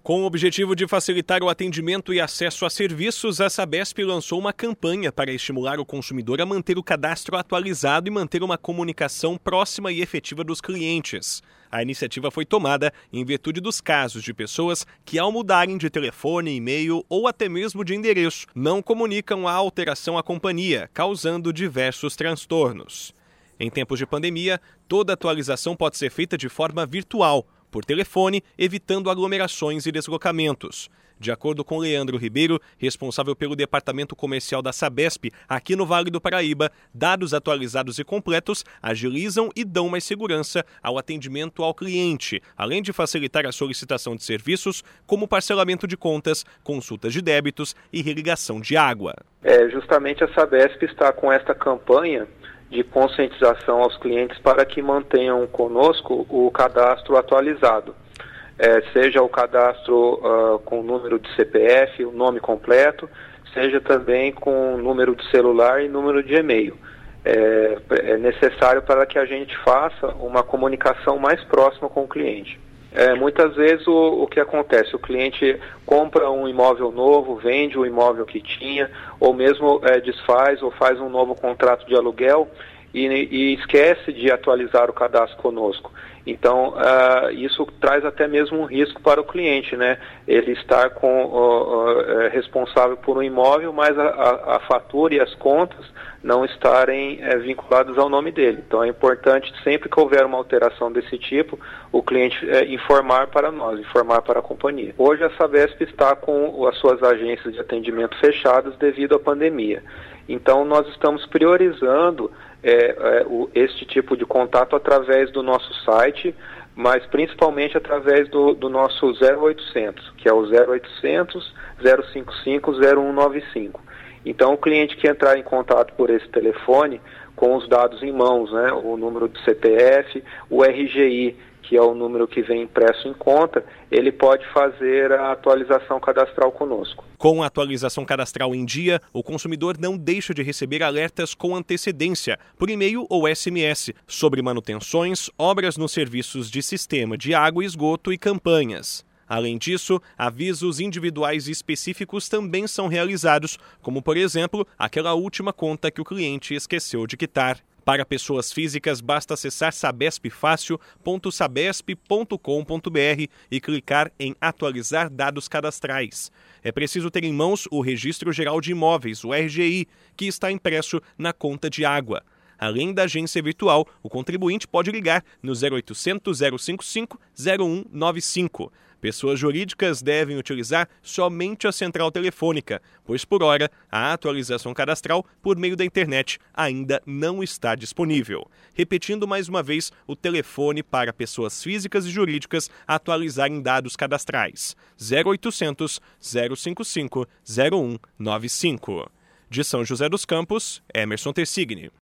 Com o objetivo de facilitar o atendimento e acesso a serviços, a Sabesp lançou uma campanha para estimular o consumidor a manter o cadastro atualizado e manter uma comunicação próxima e efetiva dos clientes. A iniciativa foi tomada em virtude dos casos de pessoas que, ao mudarem de telefone, e-mail ou até mesmo de endereço, não comunicam a alteração à companhia, causando diversos transtornos. Em tempos de pandemia, toda atualização pode ser feita de forma virtual, por telefone, evitando aglomerações e deslocamentos. De acordo com Leandro Ribeiro, responsável pelo departamento comercial da Sabesp, aqui no Vale do Paraíba, dados atualizados e completos agilizam e dão mais segurança ao atendimento ao cliente, além de facilitar a solicitação de serviços, como parcelamento de contas, consultas de débitos e religação de água. Justamente a Sabesp está com esta campanha de conscientização aos clientes para que mantenham conosco o cadastro atualizado. Seja o cadastro com o número de CPF, o nome completo, seja também com número de celular e número de e-mail. É necessário para que a gente faça uma comunicação mais próxima com o cliente. Muitas vezes o que acontece, o cliente compra um imóvel novo, vende o imóvel que tinha, ou mesmo desfaz ou faz um novo contrato de aluguel e esquece de atualizar o cadastro conosco. Então, isso traz até mesmo um risco para o cliente, né? Ele estar responsável por um imóvel, mas a fatura e as contas não estarem vinculadas ao nome dele. Então, é importante, sempre que houver uma alteração desse tipo, o cliente informar para nós, informar para a companhia. Hoje, a Sabesp está com as suas agências de atendimento fechadas devido à pandemia. Então, nós estamos priorizando este tipo de contato através do nosso site, mas principalmente através do nosso 0800, que é o 0800 055 0195. Então, o cliente que entrar em contato por esse telefone, com os dados em mãos, né, o número do CPF, o RGI, que é o número que vem impresso em conta, ele pode fazer a atualização cadastral conosco. Com a atualização cadastral em dia, o consumidor não deixa de receber alertas com antecedência, por e-mail ou SMS, sobre manutenções, obras nos serviços de sistema de água e esgoto e campanhas. Além disso, avisos individuais e específicos também são realizados, como, por exemplo, aquela última conta que o cliente esqueceu de quitar. Para pessoas físicas, basta acessar sabesp.sabesp.com.br e clicar em Atualizar dados cadastrais. É preciso ter em mãos o Registro Geral de Imóveis, o RGI, que está impresso na conta de água. Além da agência virtual, o contribuinte pode ligar no 0800 055 0195. Pessoas jurídicas devem utilizar somente a central telefônica, pois, por hora, a atualização cadastral por meio da internet ainda não está disponível. Repetindo mais uma vez, o telefone para pessoas físicas e jurídicas atualizarem dados cadastrais: 0800 055 0195. De São José dos Campos, Emerson Tersigni.